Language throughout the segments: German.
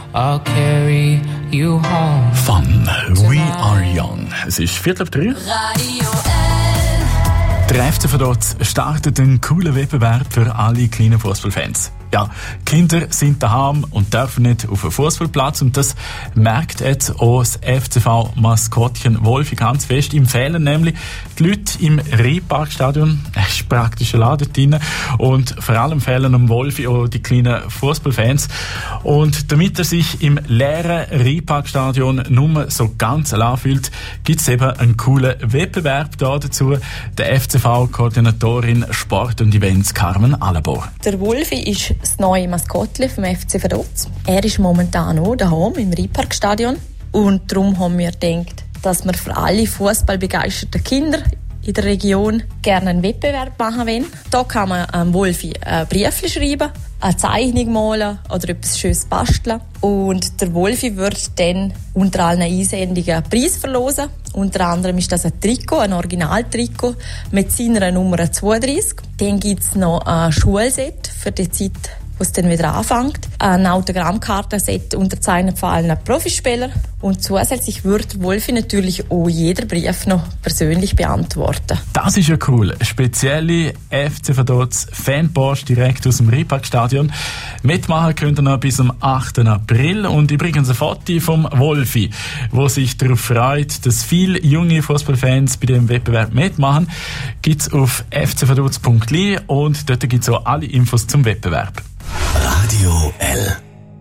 I'll carry you home. Fun, We Are Young. Es ist 2:45. Radio Der FC Vaduz startet einen coolen Wettbewerb für alle kleinen Fußballfans. Ja, Kinder sind daheim und dürfen nicht auf den Fußballplatz, und das merkt jetzt auch das FCV-Maskottchen Wolfi ganz fest. Ihm fehlen nämlich die Leute im Rheinparkstadion. Es ist praktisch ein Laden drin, und vor allem fehlen am Wolfi auch die kleinen Fußballfans. Und damit er sich im leeren Rheinparkstadion nur so ganz allein fühlt, gibt es eben einen coolen Wettbewerb dazu. Der FCV-Koordinatorin Sport und Events Carmen Alabor. Der Wolfi ist das neue Maskottchen vom FC Vaduz. Er ist momentan auch daheim im Rheinparkstadion, und darum haben wir gedacht, dass wir für alle fußballbegeisterten Kinder in der Region gerne einen Wettbewerb machen wollen. Da kann man am Wolfi ein Brief schreiben, eine Zeichnung malen oder etwas Schönes basteln. Und der Wolfi wird dann unter allen Einsendungen einen Preis verlosen. Unter anderem ist das ein Trikot, ein Originaltrikot mit seiner Nummer 32. Dann gibt es noch ein Schulset für die Zeit, wo es dann wieder anfängt. Ein Autogrammkartenset unterzeichnet von allen Profispielern. Und zusätzlich wird Wolfi natürlich auch jeder Brief noch persönlich beantworten. Das ist ja cool. Spezielle FC Vaduz Fanpost direkt aus dem Rheinparkstadion. Mitmachen könnt ihr noch bis zum 8. April. Und übrigens ein Foto vom Wolfi, wo sich darauf freut, dass viele junge Fußballfans bei dem Wettbewerb mitmachen, gibt es auf fcvaduz.li, und dort gibt es auch alle Infos zum Wettbewerb. Radio L.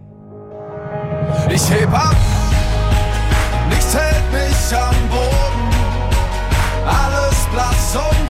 Ich heb ab, nichts hält mich am Boden, alles blass und